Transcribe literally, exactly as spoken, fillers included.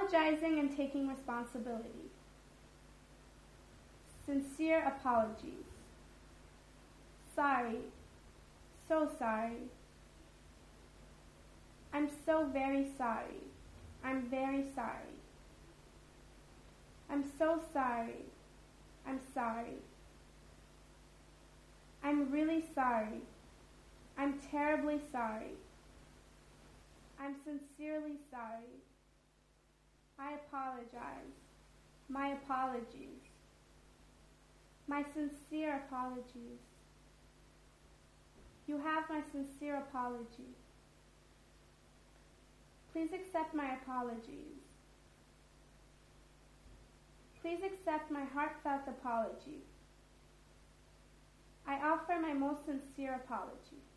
apologizing and taking responsibility. Sincere apologies. Sorry. So sorry. I'm so very sorry. I'm very sorry. I'm so sorry. I'm sorry. I'm really sorry. I'm terribly sorry. I'm sincerely sorry. I apologize. My apologies. My sincere apologies. You have my sincere apology. Please accept my apologies. Please accept my heartfelt apology. I offer my most sincere apology.